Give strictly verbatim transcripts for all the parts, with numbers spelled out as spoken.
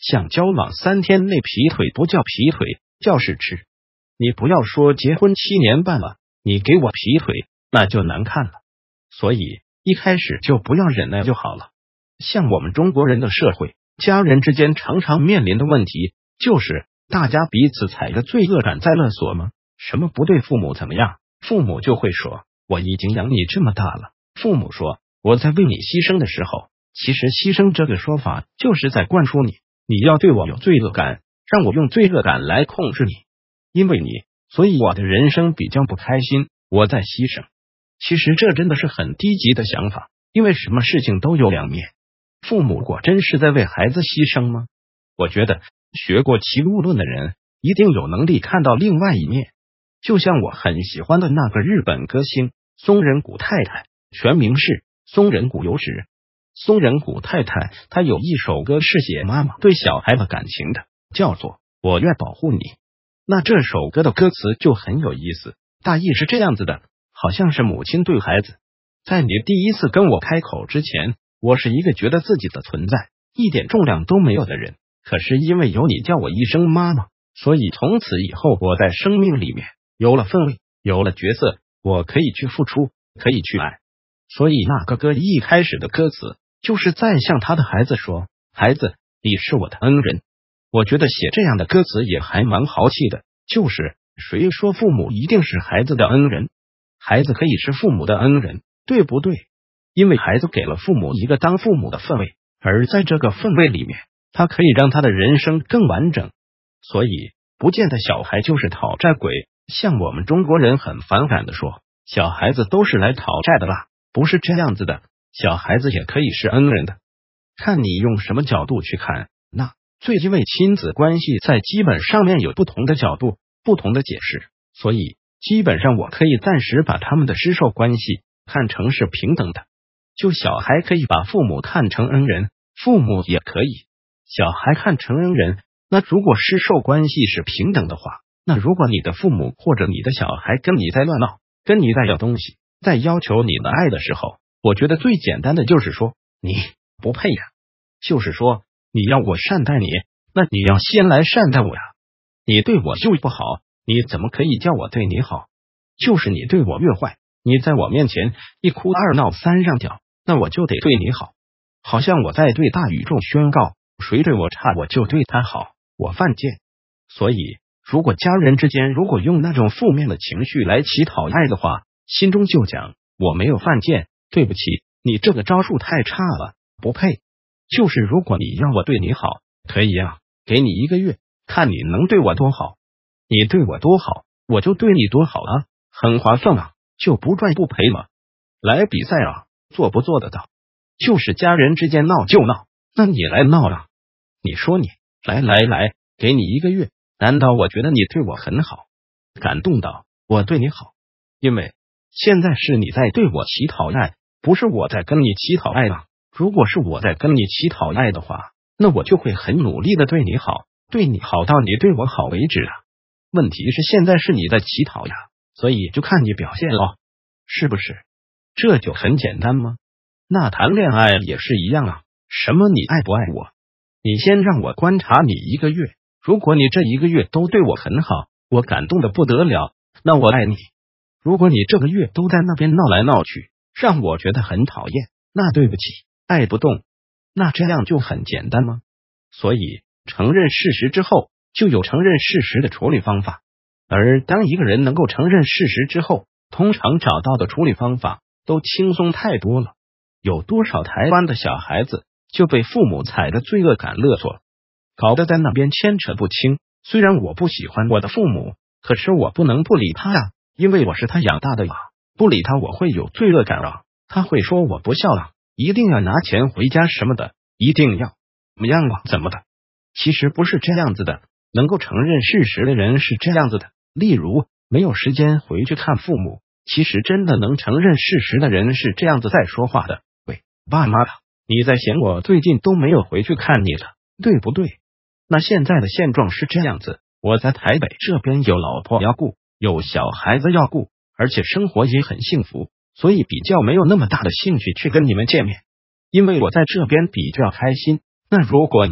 想交往三天内劈腿不叫劈腿，叫试吃。你不要说结婚七年半了，你给我劈腿，那就难看了。所以一开始就不要忍耐就好了。像我们中国人的社会，家人之间常常面临的问题，就是大家彼此踩着罪恶感在勒索吗？什么不对父母怎么样，父母就会说我已经养你这么大了。父母说我在为你牺牲的时候，其实牺牲这个说法就是在灌输你，你要对我有罪恶感，让我用罪恶感来控制你。因为你，所以我的人生比较不开心，我在牺牲。其实这真的是很低级的想法，因为什么事情都有两面。父母果真是在为孩子牺牲吗？我觉得学过齐物论的人一定有能力看到另外一面。就像我很喜欢的那个日本歌星松仁谷太太，全名是松仁谷由实。松仁谷太太她有一首歌是写妈妈对小孩的感情的，叫做《我愿保护你》。那这首歌的歌词就很有意思，大意是这样子的，好像是母亲对孩子，在你第一次跟我开口之前，我是一个觉得自己的存在一点重量都没有的人，可是因为有你叫我一声妈妈，所以从此以后我在生命里面有了氛围，有了角色，我可以去付出，可以去爱。所以那个歌一开始的歌词就是在向他的孩子说，孩子，你是我的恩人。我觉得写这样的歌词也还蛮豪气的，就是谁说父母一定是孩子的恩人？孩子可以是父母的恩人，对不对？因为孩子给了父母一个当父母的氛围，而在这个氛围里面，他可以让他的人生更完整。所以不见得小孩就是讨债鬼，像我们中国人很反感的说，小孩子都是来讨债的啦，不是这样子的，小孩子也可以是恩人的。看你用什么角度去看。那最因为亲子关系在基本上面有不同的角度，不同的解释，所以基本上我可以暂时把他们的师授关系看成是平等的。就小孩可以把父母看成恩人，父母也可以小孩看成恩人。那如果师授关系是平等的话，那如果你的父母或者你的小孩跟你在乱闹，跟你在要东西，在要求你的爱的时候，我觉得最简单的就是说你不配呀，就是说你要我善待你，那你要先来善待我呀。你对我就不好，你怎么可以叫我对你好？就是你对我越坏，你在我面前一哭二闹三上吊，那我就得对你好。好像我在对大宇宙宣告，谁对我差我就对他好，我犯贱。所以如果家人之间如果用那种负面的情绪来乞讨爱的话，心中就讲我没有犯贱，对不起，你这个招数太差了，不配。就是如果你要我对你好，可以啊，给你一个月，看你能对我多好。你对我多好，我就对你多好啊，很划算啊，就不赚不赔嘛。来比赛啊，做不做得到？就是家人之间闹就闹，那你来闹啊？你说你来来来，给你一个月，难道我觉得你对我很好，感动到我对你好？因为现在是你在对我乞讨爱，不是我在跟你乞讨爱啊。如果是我在跟你乞讨爱的话，那我就会很努力的对你好，对你好到你对我好为止啊。问题是现在是你在乞讨呀，所以就看你表现了，是不是？这就很简单吗？那谈恋爱也是一样啊，什么你爱不爱我？你先让我观察你一个月，如果你这一个月都对我很好，我感动的不得了，那我爱你。如果你这个月都在那边闹来闹去，让我觉得很讨厌，那对不起，爱不动。那这样就很简单吗？所以承认事实之后，就有承认事实的处理方法。而当一个人能够承认事实之后，通常找到的处理方法都轻松太多了。有多少台湾的小孩子就被父母踩着罪恶感勒索，搞得在那边牵扯不清。虽然我不喜欢我的父母，可是我不能不理他啊，因为我是他养大的呀。不理他我会有罪恶感啊，他会说我不孝啊，一定要拿钱回家什么的，一定要怎么样啊怎么的。其实不是这样子的，能够承认事实的人是这样子的，例如没有时间回去看父母，其实真的能承认事实的人是这样子在说话的，喂，爸妈的，你在嫌我最近都没有回去看你了，对不对？那现在的现状是这样子，我在台北这边有老婆要顾，有小孩子要顾，而且生活也很幸福，所以比较没有那么大的兴趣去跟你们见面，因为我在这边比较开心。那如果呢，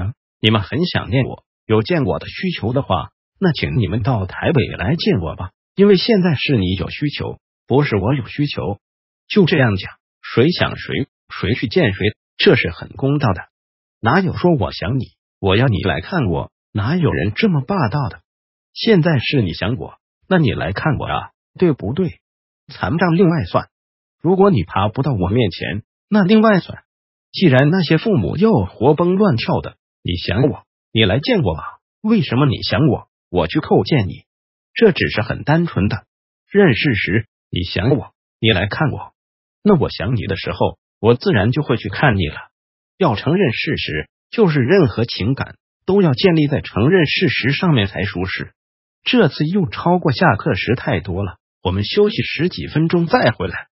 你们很想念我，有见我的需求的话，那请你们到台北来见我吧。因为现在是你有需求，不是我有需求。就这样讲，谁想谁，谁去见谁，这是很公道的。哪有说我想你，我要你来看我，哪有人这么霸道的？现在是你想我，那你来看我啊，对不对？残账另外算，如果你爬不到我面前，那另外算。既然那些父母又活蹦乱跳的，你想我，你来见我吧。为什么你想我，我去叩见你？这只是很单纯的认事实。你想我，你来看我，那我想你的时候，我自然就会去看你了。要承认事实，就是任何情感都要建立在承认事实上面才舒适。这次又超过下课时太多了，我们休息十几分钟再回来。